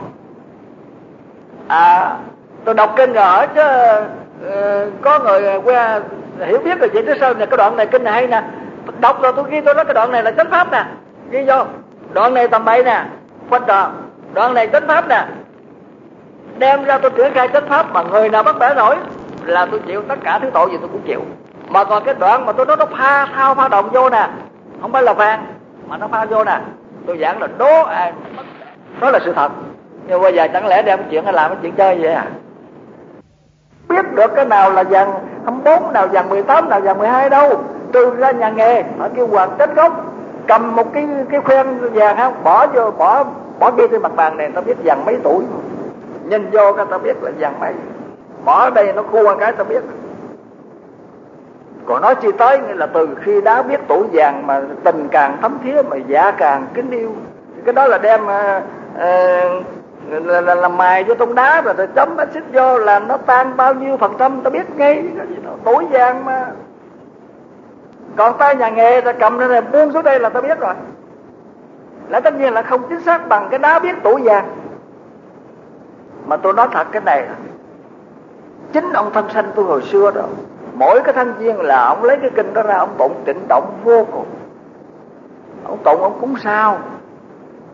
À, tôi đọc kinh rồi hỏi chứ uh, có người qua hiểu biết rồi vậy chứ sao nè, cái đoạn này kinh này hay nè, đọc rồi tôi ghi, tôi nói cái đoạn này là chánh pháp nè, ghi vô, đoạn này tầm bậy nè, phân trò, đoạn này chánh pháp nè, đem ra tôi triển khai chánh pháp, mà người nào bắt bẻ nổi là tôi chịu tất cả thứ tội gì tôi cũng chịu. Mà còn cái đoạn mà tôi nói nó pha thao pha đồng vô nè, không phải là vàng mà nó pha vô nè, tôi giảng là đố ai đó là sự thật. Nhưng bây giờ chẳng lẽ đem chuyện hay làm cái chuyện chơi vậy à? Biết được cái nào là vàng hai mươi bốn, nào vàng mười tám, nào vàng mười hai đâu. Trừ ra nhà nghề họ kêu hoàng chết gốc, cầm một cái cái khoen vàng không, bỏ vô, bỏ bỏ ghi trên mặt bàn này, tao biết vàng mấy tuổi, nhìn vô cái tao biết là vàng mấy, bỏ ở đây nó khô cái tao biết. Còn nói chi tới nghĩa là từ khi đã biết tuổi vàng mà tình càng thấm thía, mà dạ càng kính yêu, cái đó là đem uh, uh, là, là, là mài vô trong đá rồi, rồi chấm axit vô là nó tan bao nhiêu phần trăm ta biết ngay. Tuổi vàng mà. Còn tay nhà nghề ta cầm lên này buông xuống đây là ta biết rồi. Là tất nhiên là không chính xác bằng cái đá biết tuổi vàng. Mà tôi nói thật cái này, chính ông thân sanh tôi hồi xưa đó, mỗi cái thanh viên là ông lấy cái kinh đó ra, ông tụng tịnh động vô cùng. Ông tụng ông cúng sao,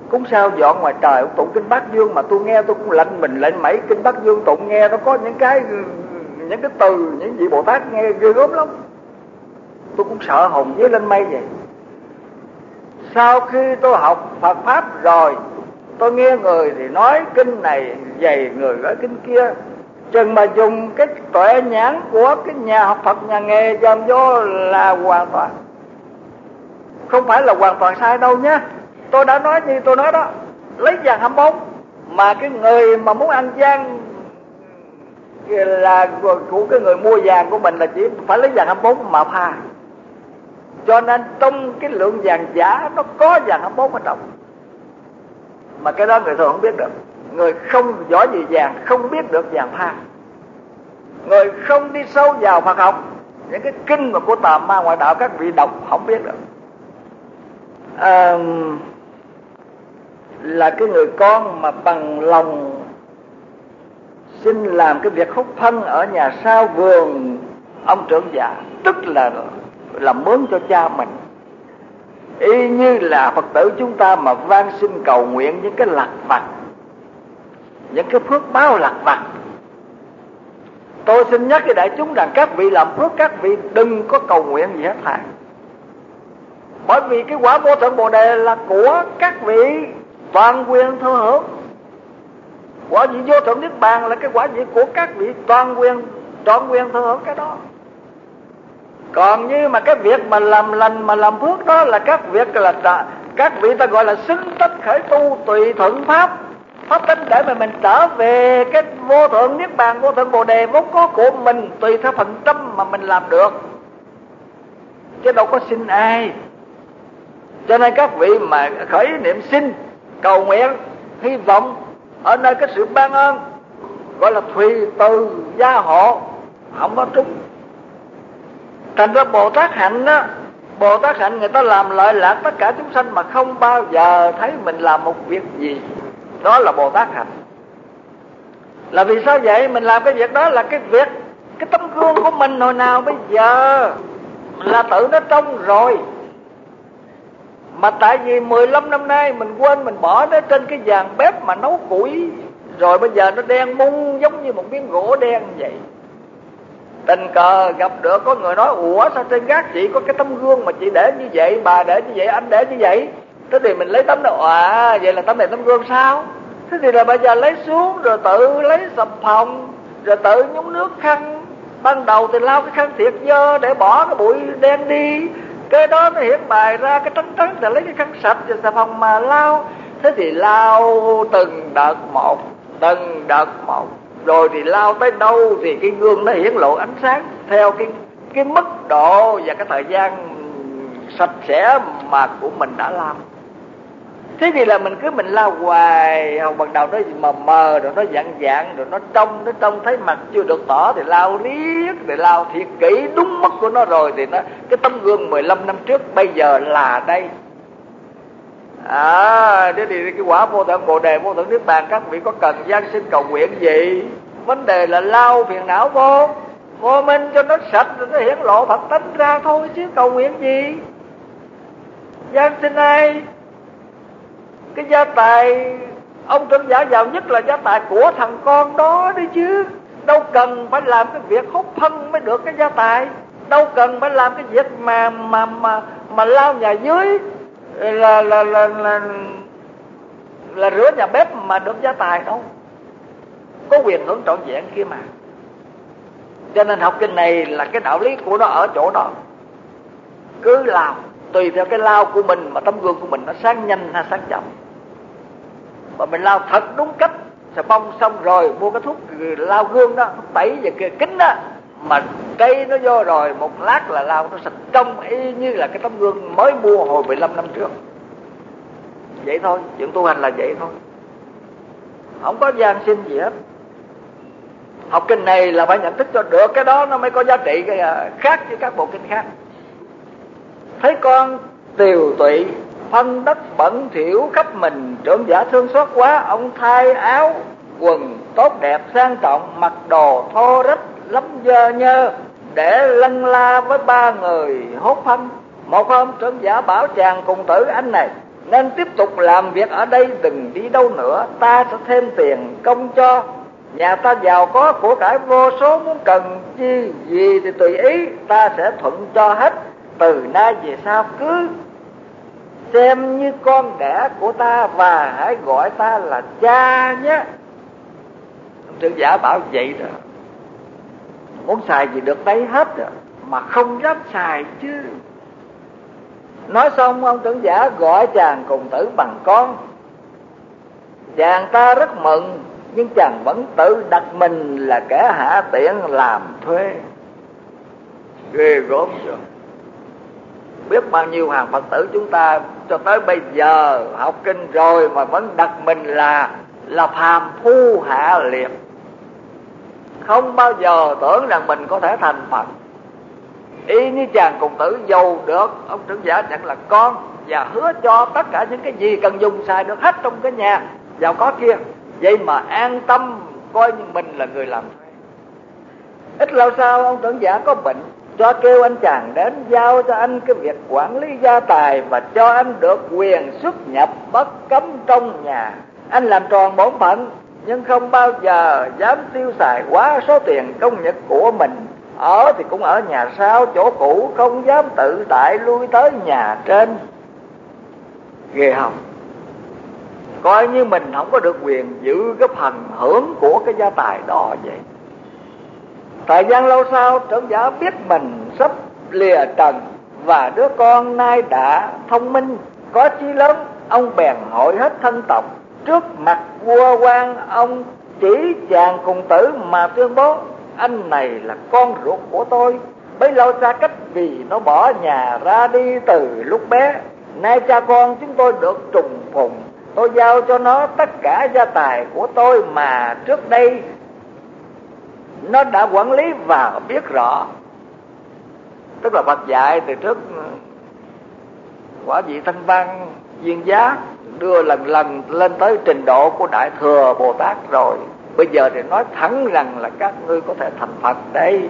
Cúng sao dọn ngoài trời ông tụng kinh Bát Dương mà tôi nghe tôi cũng lạnh mình lạnh mẩy. Kinh Bát Dương tụng nghe nó có những cái những cái từ những vị Bồ Tát nghe ghê gớm lắm, tôi cũng sợ hồn vía lên mây vậy. Sau khi tôi học Phật pháp rồi, tôi nghe người thì nói kinh này dày, người nói kinh kia, chừng mà dùng cái tuệ nhãn của cái nhà học Phật nhà nghề dòm vô là hoàn toàn không phải là hoàn toàn sai đâu nhé. Tôi đã nói như tôi nói đó, lấy vàng hăm bốn mà cái người mà muốn ăn gian là của cái người mua vàng của mình là chỉ phải lấy vàng hăm bốn mà pha. Cho nên trong cái lượng vàng giả nó có vàng hăm bốn ở trong, mà cái đó người thường không biết được. Người không giỏi gì vàng không biết được vàng pha. Người không đi sâu vào Phật học, những cái kinh mà của tà ma ngoại đạo các vị đọc không biết được. À, là cái người con mà bằng lòng xin làm cái việc hút phân ở nhà sau vườn ông trưởng giả, tức là làm mướn cho cha mình. Y như là Phật tử chúng ta mà van xin cầu nguyện những cái lặt vặt, những cái phước báo lặt vặt. Tôi xin nhắc với đại chúng rằng các vị làm phước, các vị đừng có cầu nguyện gì hết thà. Bởi vì cái quả vô thượng Bồ Đề là của các vị toàn quyền thừa hưởng. Quả vị vô thượng Niết Bàn là cái quả vị của các vị toàn quyền toàn quyền thừa hưởng cái đó. Còn như mà cái việc mà làm lành mà làm phước đó là các việc là các vị ta gọi là xứng tích khởi tu tùy thuận pháp pháp tính để mà mình trở về cái vô thượng Niết Bàn, vô thượng Bồ Đề vốn có của mình, tùy theo phần trăm mà mình làm được, chứ đâu có xin ai. Cho nên các vị mà khởi niệm xin cầu nguyện hy vọng ở nơi cái sự ban ơn gọi là tùy từ gia hộ, không có trúng. Thành ra Bồ Tát hạnh á, Bồ Tát hạnh người ta làm lợi lạc tất cả chúng sanh mà không bao giờ thấy mình làm một việc gì. Đó là Bồ Tát hạnh. Là vì sao vậy? Mình làm cái việc đó là cái việc, cái tấm gương của mình hồi nào bây giờ là tự nó trong rồi. Mà tại vì mười lăm năm nay mình quên, mình bỏ nó trên cái vàng bếp mà nấu củi, rồi bây giờ nó đen mung giống như một miếng gỗ đen vậy. Tình cờ gặp được có người nói: ủa sao trên gác chị có cái tấm gương mà chị để như vậy, bà để như vậy, anh để như vậy. Thế thì mình lấy tấm đó, à vậy là tấm này tấm gương sao? Thế thì là bây giờ lấy xuống rồi tự lấy xà phòng, rồi tự nhúng nước khăn. Ban đầu thì lau cái khăn thiệt dơ để bỏ cái bụi đen đi, cái đó nó hiện bày ra cái trắng trắng, rồi lấy cái khăn sạch và xà phòng mà lau. Thế thì lau từng đợt một, từng đợt một, rồi thì lau tới đâu thì cái gương nó hiển lộ ánh sáng theo cái cái mức độ và cái thời gian sạch sẽ mà của mình đã lau. Thế thì là mình cứ mình lau hoài, hồi ban đầu nó mờ mờ, rồi nó dạng dạng, rồi nó trong, nó trong thấy mặt chưa được tỏ thì lau riết, rồi lau thiệt kỹ đúng mức của nó rồi thì nó cái tấm gương mười lăm năm trước bây giờ là đây. À, thế thì cái quả vô thượng Bồ Đề, vô thượng Niết Bàn các vị có cần gian sinh cầu nguyện gì? Vấn đề là lau phiền não vô, vô minh cho nó sạch rồi nó hiển lộ Phật tánh ra thôi, chứ cầu nguyện gì? Gian sinh ai? Cái gia tài ông trưởng giả giàu nhất là gia tài của thằng con đó đấy chứ. Đâu cần phải làm cái việc hút phân mới được cái gia tài. Đâu cần phải làm cái việc mà mà mà mà lau nhà dưới là là là là là rửa nhà bếp mà được gia tài đâu. Có quyền hưởng trọn vẹn kia mà. Cho nên học kinh này là cái đạo lý của nó ở chỗ đó. Cứ lau tùy theo cái lau của mình mà tấm gương của mình nó sáng nhanh hay sáng chậm. Mà mình lau thật đúng cách, xà bông xong rồi mua cái thuốc lau gương đó, thuốc tẩy và kia kính đó, mà cây nó vô rồi một lát là lau nó sạch trong y như là cái tấm gương mới mua hồi mười lăm năm trước. Vậy thôi, chuyện tu hành là vậy thôi, không có gian sinh gì hết. Học kinh này là phải nhận thức cho được cái đó nó mới có giá trị, cái khác với các bộ kinh khác. Thấy con tiều tụy, phân đất bẩn thỉu khắp mình, trưởng giả thương xót quá, ông thay áo quần tốt đẹp sang trọng, mặc đồ thô rách lắm dơ nhơ, để lân la với ba người hốt phân. Một hôm trưởng giả bảo chàng cùng tử: anh này, nên tiếp tục làm việc ở đây, đừng đi đâu nữa. Ta sẽ thêm tiền công cho. Nhà ta giàu có của cải vô số, muốn cần chi gì thì tùy ý, ta sẽ thuận cho hết. Từ nay về sau cứ xem như con đẻ của ta và hãy gọi ta là cha nhé. Trưởng giả bảo vậy đó, muốn xài gì được đấy hết rồi, mà không dám xài chứ. Nói xong ông trưởng giả gọi chàng cùng tử bằng con. Chàng ta rất mừng, nhưng chàng vẫn tự đặt mình là kẻ hạ tiện làm thuê. Ghê gớm chưa? Biết bao nhiêu hàng Phật tử chúng ta cho tới bây giờ học kinh rồi mà vẫn đặt mình là là phàm phu hạ liệt, không bao giờ tưởng rằng mình có thể thành Phật. Y như chàng cùng tử giàu được ông trưởng giả nhận là con và hứa cho tất cả những cái gì cần dùng xài được hết trong cái nhà giàu có kia, vậy mà an tâm coi như mình là người làm thuê. Ít lâu sau ông trưởng giả có bệnh, cho kêu anh chàng đến giao cho anh cái việc quản lý gia tài và cho anh được quyền xuất nhập bất cấm trong nhà. Anh làm tròn bổn phận nhưng không bao giờ dám tiêu xài quá số tiền công nhật của mình. Ở thì cũng ở nhà sau chỗ cũ, không dám tự tại lui tới nhà trên. Ghê không? Coi như mình không có được quyền giữ cái phần hưởng của cái gia tài đó vậy. Thời gian lâu sau, trưởng giả biết mình sắp lìa trần và đứa con nay đã thông minh, có chí lớn. Ông bèn hội hết thân tộc trước mặt vua quan. Ông chỉ chàng cùng tử mà tuyên bố: anh này là con ruột của tôi, bấy lâu xa cách vì nó bỏ nhà ra đi từ lúc bé. Nay cha con chúng tôi được trùng phùng, tôi giao cho nó tất cả gia tài của tôi mà trước đây nó đã quản lý và biết rõ. Tức là Phật dạy từ trước quả vị Thanh Văn Duyên Giác, đưa lần lần lên tới trình độ của Đại Thừa Bồ Tát rồi. Bây giờ thì nói thẳng rằng là các ngươi có thể thành Phật đây.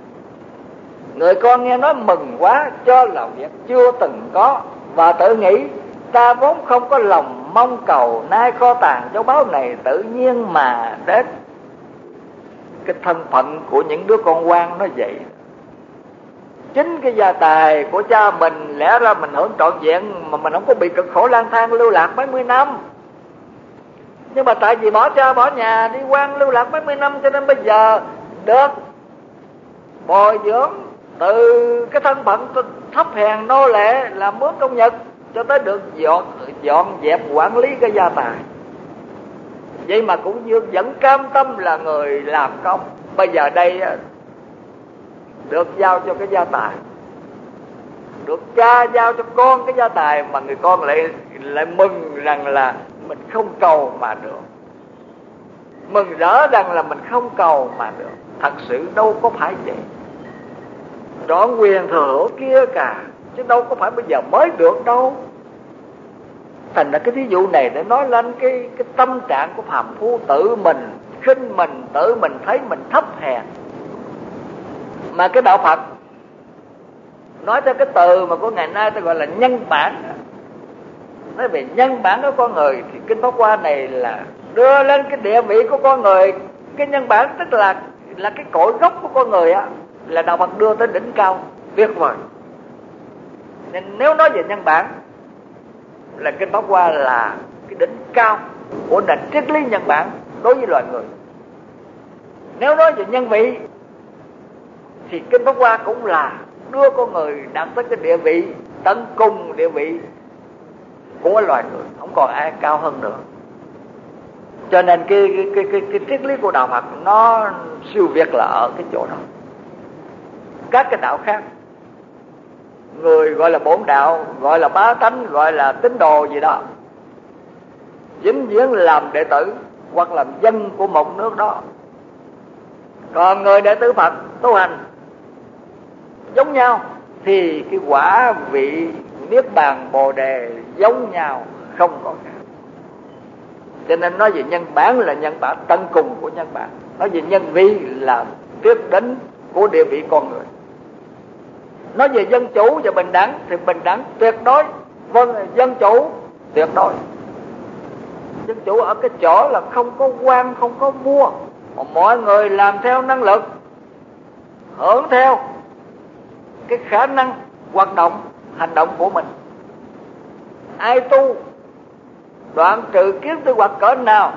Người con nghe nói mừng quá, cho là việc chưa từng có, và tự nghĩ ta vốn không có lòng mong cầu, nay kho tàng châu báu này tự nhiên mà đến. Cái thân phận của những đứa con quan nó vậy. Chính cái gia tài của cha mình lẽ ra mình hưởng trọn vẹn mà mình không có bị cực khổ lang thang lưu lạc mấy mươi năm. Nhưng mà tại vì bỏ cha bỏ nhà đi quan lưu lạc mấy mươi năm, cho nên bây giờ được bồi dưỡng từ cái thân phận thấp hèn nô lệ làm mướn công nhật cho tới được dọn, dọn dẹp quản lý cái gia tài. Vậy mà cũng vẫn cam tâm là người làm công. Bây giờ đây được giao cho cái gia tài, được cha giao cho con cái gia tài, mà người con lại lại mừng rằng là mình không cầu mà được, mừng rỡ rằng là mình không cầu mà được. Thật sự đâu có phải vậy. Trọn quyền thừa hữu kia cả, chứ đâu có phải bây giờ mới được đâu. Thành ra cái thí dụ này để nói lên cái cái tâm trạng của phàm phu tự mình khinh mình, tự mình thấy mình thấp hèn. Mà cái đạo Phật nói theo cái từ mà của ngày nay ta gọi là nhân bản. Nói về nhân bản của con người thì kinh Pháp Hoa này là đưa lên cái địa vị của con người. Cái nhân bản tức là là cái cội gốc của con người á, là đạo Phật đưa tới đỉnh cao tuyệt vời. Nên nếu nói về nhân bản là kinh Pháp Hoa là cái đỉnh cao của nền triết lý nhân bản đối với loài người. Nếu nói về nhân vị thì kinh Pháp Hoa cũng là đưa con người đạt tới cái địa vị tận cùng địa vị của loài người, không còn ai cao hơn nữa. Cho nên cái cái cái cái, cái triết lý của đạo Phật nó siêu việt là ở cái chỗ đó. Các cái đạo khác, người gọi là bổn đạo, gọi là bá tánh, gọi là tín đồ gì đó, vĩnh viễn làm đệ tử hoặc làm dân của một nước đó. Còn người đệ tử Phật tu hành giống nhau thì cái quả vị niết bàn bồ đề giống nhau, không có khác. Cho nên nói về nhân bản là nhân bản tận cùng của nhân bản, nói về nhân vi là tiếp đến của địa vị con người. Nói về dân chủ và bình đẳng thì bình đẳng tuyệt đối. Vâng, dân chủ tuyệt đối. Dân chủ ở cái chỗ là không có quan, không có vua, mà mọi người làm theo năng lực, hưởng theo cái khả năng hoạt động, hành động của mình. Ai tu đoạn trừ kiến tư hoặc cỡ nào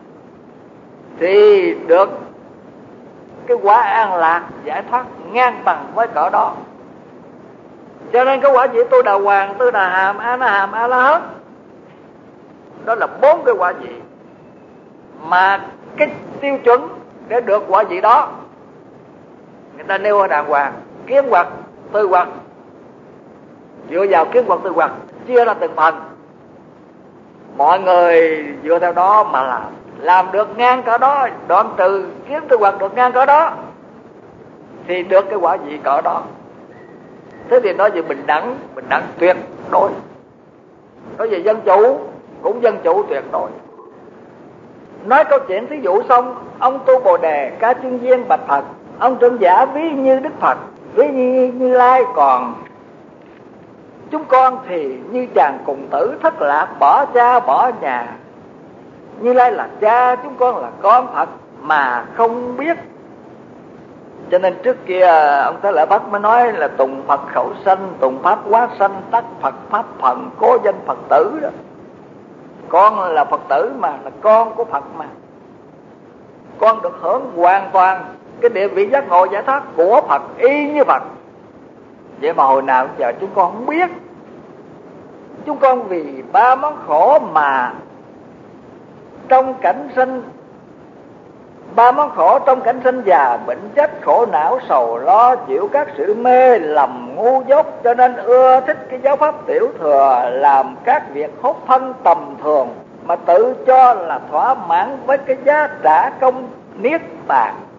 thì được cái quả an lạc giải thoát ngang bằng với cỡ đó. Cho nên cái quả vị Tu Đà Hoàng, Tư Đà Hàm, A Na Hàm, A La Hán, đó là bốn cái quả vị mà cái tiêu chuẩn để được quả vị đó người ta nêu ở đàng hoàng: kiến hoặc, tư hoặc. Dựa vào kiến hoặc, tư hoặc chia ra từng phần, mọi người dựa theo đó mà làm. Làm được ngang cỡ đó, đoạn trừ kiến tư hoặc được ngang cỡ đó thì được cái quả vị cỡ đó. Thế thì nói về bình đẳng, bình đẳng tuyệt đối. Nói về dân chủ cũng dân chủ tuyệt đối. Nói câu chuyện thí dụ xong, ông Tu Bồ Đề Ca Chuyên Viên bạch Phật: ông trưởng giả ví như Đức Phật, ví như Như Lai, còn chúng con thì như chàng cùng tử thất lạc, bỏ cha bỏ nhà. Như Lai là cha, chúng con là con Phật mà không biết. Cho nên trước kia ông Thế Lợi Phất mới nói là tùng Phật khẩu sanh, tùng Pháp hóa sanh, tắc Phật Pháp phần, cố danh Phật tử đó. Con là Phật tử mà, là con của Phật mà. Con được hưởng hoàn toàn cái địa vị giác ngộ giải thoát của Phật, y như Phật. Vậy mà hồi nào giờ chúng con không biết. Chúng con vì ba món khổ mà trong cảnh sinh, ba món khổ trong cảnh sinh già, bệnh chết, khổ não, sầu lo, chịu các sự mê lầm ngu dốt, cho nên ưa thích cái giáo pháp tiểu thừa, làm các việc hốt thân tầm thường mà tự cho là thỏa mãn với cái giá trả công niết bàn.